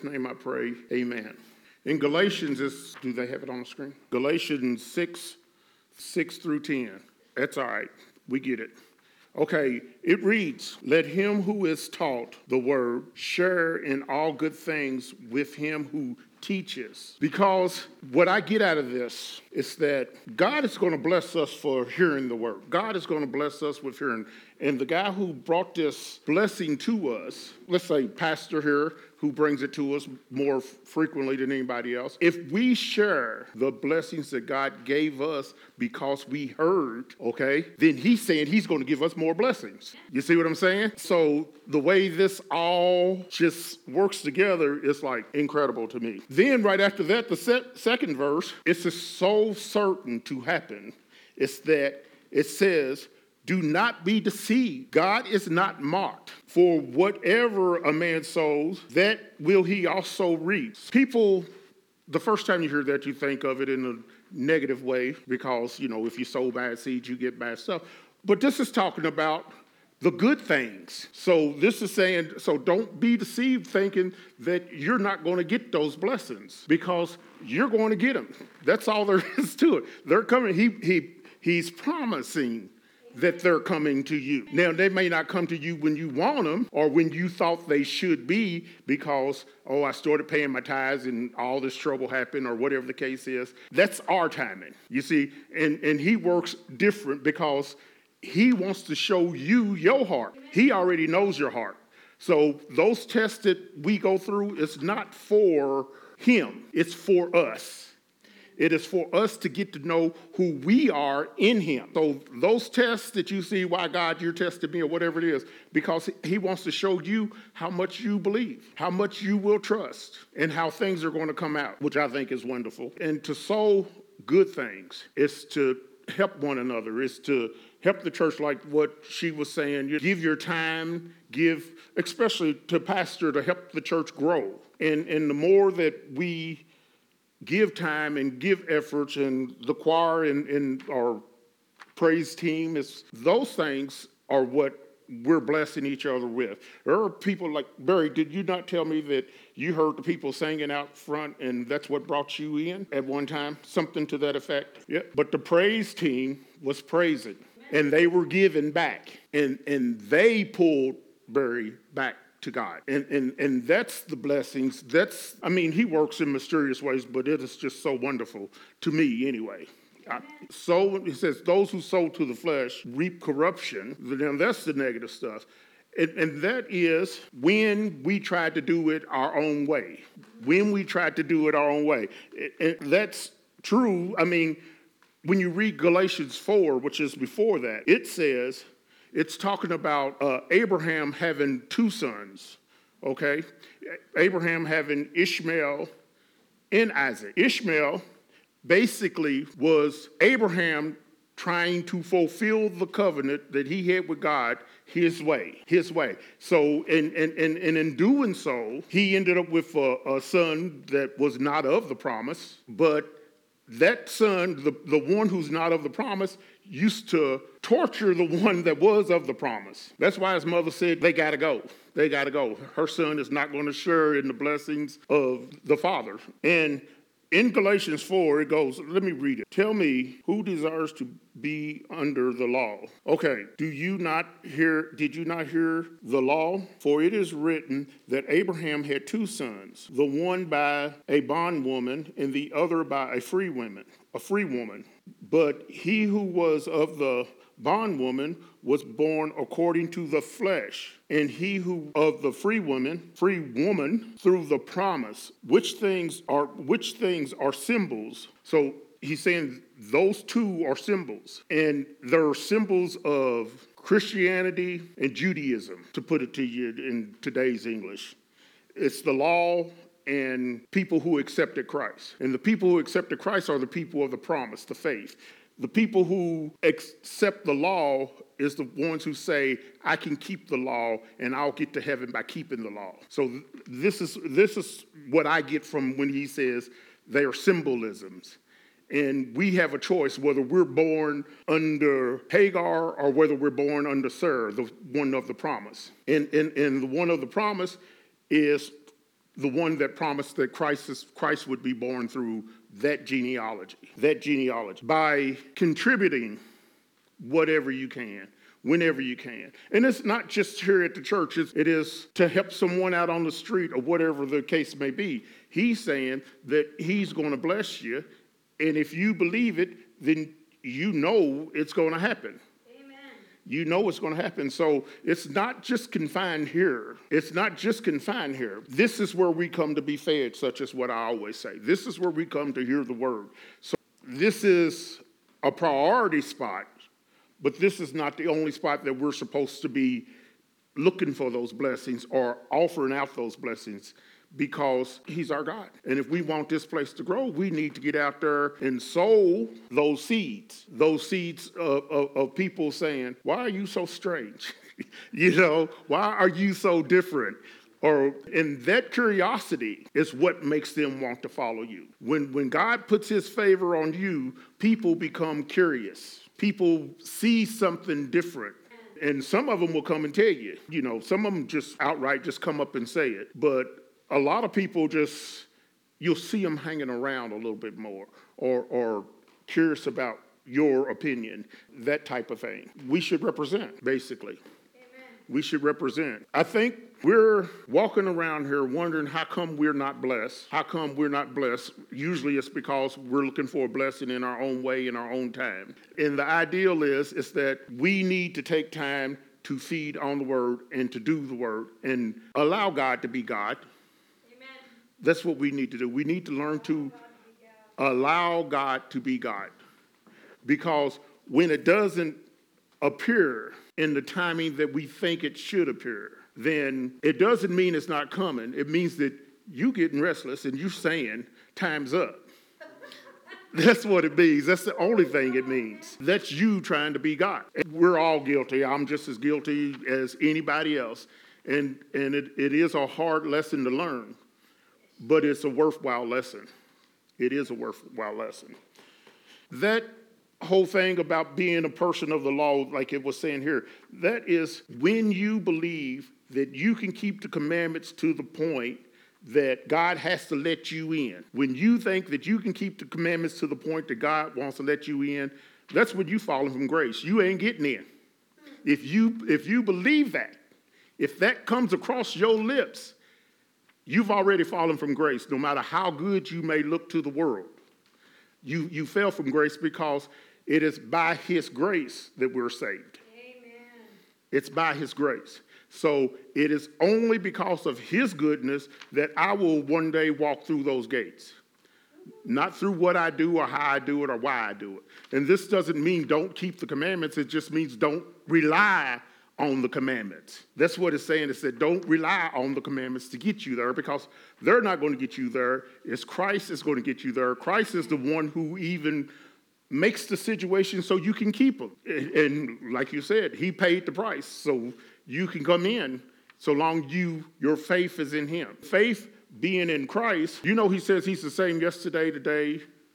Name I pray, amen. In Galatians, do they have it on the screen? Galatians 6 through 10. That's all right. We get it. Okay, it reads, let him who is taught the word share in all good things with him who teaches. Because what I get out of this is that God is going to bless us for hearing the word. God is going to bless us with hearing. And the guy who brought this blessing to us, let's say pastor here, who brings it to us more frequently than anybody else. If we share the blessings that God gave us because we heard, okay, then he's saying he's going to give us more blessings. You see what I'm saying? So the way this all just works together is like incredible to me. Then right after that, the second verse, it's just so certain to happen. It's that it says, do not be deceived. God is not mocked. For whatever a man sows, that will he also reap. People, the first time you hear that, you think of it in a negative way because, if you sow bad seeds, you get bad stuff. But this is talking about the good things. So this is saying, so don't be deceived thinking that you're not going to get those blessings because you're going to get them. That's all there is to it. They're coming. He's promising that they're coming to you. Now, they may not come to you when you want them or when you thought they should be because, I started paying my tithes and all this trouble happened or whatever the case is. That's our timing, you see. And he works different because he wants to show you your heart. He already knows your heart. So those tests that we go through, it's not for him. It's for us. It is for us to get to know who we are in him. So those tests that you see, why God, you're testing me or whatever it is, because he wants to show you how much you believe, how much you will trust, and how things are going to come out, which I think is wonderful. And to sow good things is to help one another, is to help the church like what she was saying. You give your time, especially to pastor, to help the church grow. And the more that we give time and give efforts, and the choir and our praise team, those things are what we're blessing each other with. There are people like, Barry, did you not tell me that you heard the people singing out front and that's what brought you in at one time? Something to that effect. Yeah. But the praise team was praising and they were giving back and they pulled Barry back to God. And that's the blessings. He works in mysterious ways, but it is just so wonderful to me anyway. So it says, those who sow to the flesh reap corruption. Then that's the negative stuff. And that is when we tried to do it our own way. When we tried to do it our own way. And that's true. When you read Galatians 4, which is before that, it says, it's talking about Abraham having two sons, okay? Abraham having Ishmael and Isaac. Ishmael basically was Abraham trying to fulfill the covenant that he had with God his way. So, and in doing so, he ended up with a son that was not of the promise, but that son, the one who's not of the promise, used to torture the one that was of the promise. That's why his mother said, they got to go. They got to go. Her son is not going to share in the blessings of the father. And in Galatians 4, it goes, let me read it. Tell me who desires to be under the law. Okay, did you not hear the law? For it is written that Abraham had two sons, the one by a bondwoman and the other by a free woman. But he who was of the bondwoman was born according to the flesh, and he who of the free woman through the promise. Which things are symbols. So he's saying those two are symbols, and they're symbols of Christianity and Judaism, to put it to you in today's English. It's the law and people who accepted Christ. And the people who accepted Christ are the people of the promise, the faith. The people who accept the law is the ones who say, I can keep the law and I'll get to heaven by keeping the law. So this is what I get from when he says they are symbolisms. And we have a choice whether we're born under Hagar or whether we're born under Sarah, the one of the promise. And the one of the promise is the one that promised that Christ would be born through that genealogy, by contributing whatever you can, whenever you can. And it's not just here at the church, it is to help someone out on the street or whatever the case may be. He's saying that he's going to bless you, and if you believe it, then you know it's going to happen. You know it's going to happen. So it's not just confined here. This is where we come to be fed, such as what I always say. This is where we come to hear the word. So this is a priority spot, but this is not the only spot that we're supposed to be looking for those blessings or offering out those blessings, because he's our God. And if we want this place to grow, we need to get out there and sow those seeds of people saying, why are you so strange? Why are you so different? And that curiosity is what makes them want to follow you. When God puts his favor on you, people become curious. People see something different. And some of them will come and tell you. Some of them just outright just come up and say it. But a lot of people you'll see them hanging around a little bit more or curious about your opinion, that type of thing. We should represent, basically. Amen. We should represent. I think we're walking around here wondering how come we're not blessed. How come we're not blessed? Usually it's because we're looking for a blessing in our own way, in our own time. And the ideal is that we need to take time to feed on the word and to do the word and allow God to be God. That's what we need to do. We need to learn to allow God to be God. Because when it doesn't appear in the timing that we think it should appear, then it doesn't mean it's not coming. It means that you getting restless and you saying, time's up. That's what it means. That's the only thing it means. That's you trying to be God. And we're all guilty. I'm just as guilty as anybody else. And it is a hard lesson to learn. But it's a worthwhile lesson. It is a worthwhile lesson. That whole thing about being a person of the law, like it was saying here, that is when you believe that you can keep the commandments to the point that God has to let you in. When you think that you can keep the commandments to the point that God wants to let you in, that's when you're falling from grace. You ain't getting in. If you believe that, if that comes across your lips, you've already fallen from grace, no matter how good you may look to the world. You fell from grace because it is by his grace that we're saved. Amen. It's by his grace. So it is only because of his goodness that I will one day walk through those gates. Not through what I do or how I do it or why I do it. And this doesn't mean don't keep the commandments. It just means don't rely on the commandments. That's what it's saying. It said don't rely on the commandments to get you there, because they're not going to get you there. It's Christ is going to get you there. Christ is the one who even makes the situation so you can keep them. And like you said, he paid the price so you can come in so long your faith is in him. Faith being in Christ, he says he's the same yesterday, today,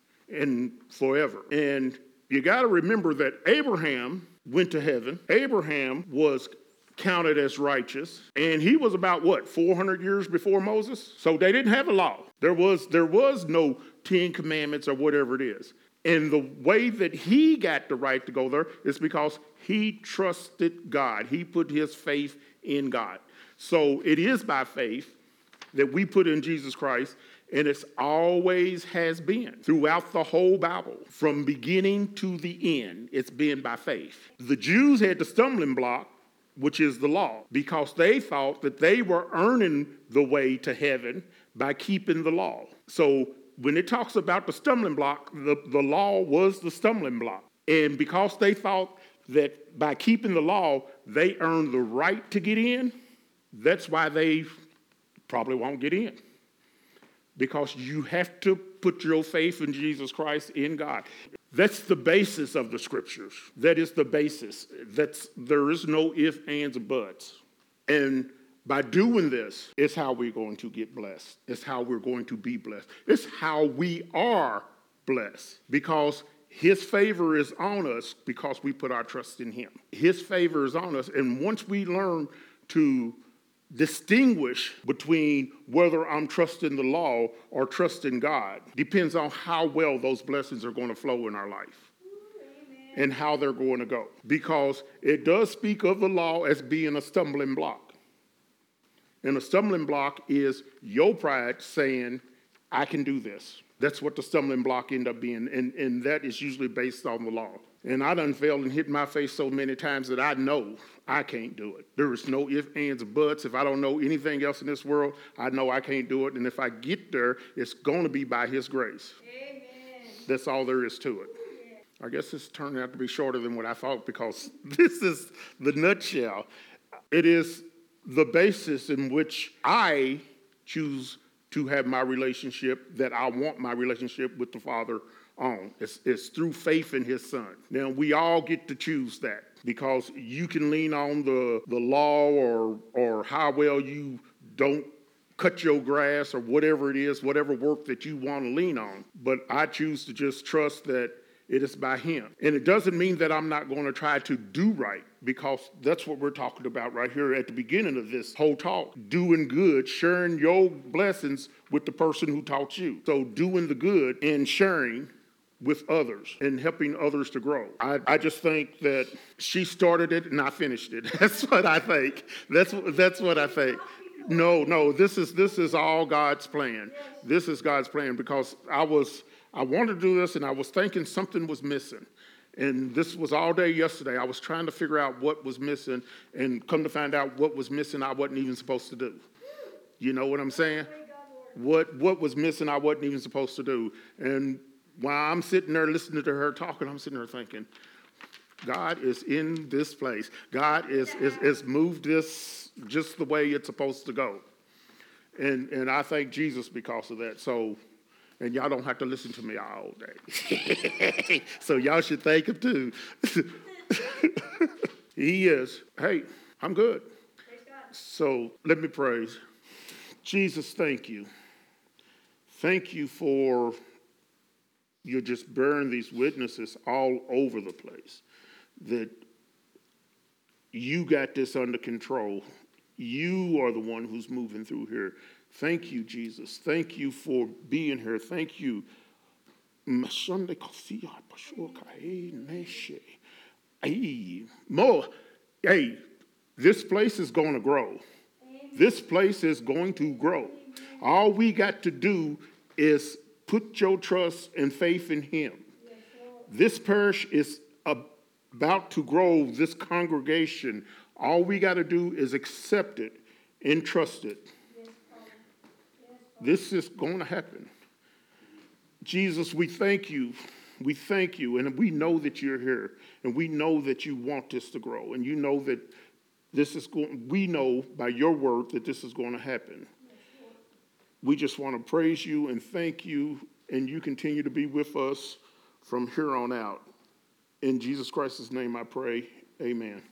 and forever. And you got to remember that Abraham went to heaven. Abraham was counted as righteous, and he was about 400 years before Moses? So they didn't have a law. There was no 10 commandments or whatever it is. And the way that he got the right to go there is because he trusted God. He put his faith in God. So it is by faith that we put in Jesus Christ, and it's always has been throughout the whole Bible, from beginning to the end. It's been by faith. The Jews had the stumbling block, which is the law, because they thought that they were earning the way to heaven by keeping the law. So when it talks about the stumbling block, the law was the stumbling block. And because they thought that by keeping the law, they earned the right to get in, that's why they probably won't get in. Because you have to put your faith in Jesus Christ, in God. That's the basis of the scriptures. That is the basis. There is no ifs, ands, or buts. And by doing this, it's how we're going to get blessed. It's how we're going to be blessed. It's how we are blessed. Because his favor is on us because we put our trust in him. His favor is on us. And once we learn to distinguish between whether I'm trusting the law or trusting God. Depends on how well those blessings are going to flow in our life and how they're going to go. Because it does speak of the law as being a stumbling block. And a stumbling block is your pride saying, I can do this. That's what the stumbling block end up being. And that is usually based on the law. And I done failed and hit my face so many times that I know I can't do it. There is no ifs, ands, or buts. If I don't know anything else in this world, I know I can't do it. And if I get there, it's going to be by his grace. Amen. That's all there is to it. I guess it's turned out to be shorter than what I thought because this is the nutshell. It is the basis in which I choose to have my relationship that I want my relationship with the Father on. It's through faith in his Son. Now, we all get to choose that because you can lean on the law or how well you don't cut your grass or whatever it is, whatever work that you want to lean on. But I choose to just trust that it is by him. And it doesn't mean that I'm not going to try to do right because that's what we're talking about right here at the beginning of this whole talk. Doing good, sharing your blessings with the person who taught you. So doing the good and sharing with others and helping others to grow. I just think that she started it and I finished it. That's what I think. That's what I think. No, this is all God's plan. This is God's plan because I wanted to do this and I was thinking something was missing. And this was all day yesterday. I was trying to figure out what was missing and come to find out what was missing I wasn't even supposed to do. You know what I'm saying? What was missing I wasn't even supposed to do. And while I'm sitting there listening to her talking, I'm sitting there thinking, God is in this place. God is moved this just the way it's supposed to go. And I thank Jesus because of that. So, and y'all don't have to listen to me all day. So y'all should thank him too. He is. Hey, I'm good. So let me praise. Jesus, thank you. Thank you for you're just bearing these witnesses all over the place. That you got this under control. You are the one who's moving through here. Thank you, Jesus. Thank you for being here. Thank you. Hey, this place is going to grow. This place is going to grow. All we got to do is put your trust and faith in him. This parish is about to grow, this congregation. All we got to do is accept it and trust it. This is going to happen. Jesus, we thank you. We thank you. And we know that you're here. And we know that you want this to grow. And you know that we know by your word that this is going to happen. We just want to praise you and thank you. And you continue to be with us from here on out. In Jesus Christ's name I pray. Amen.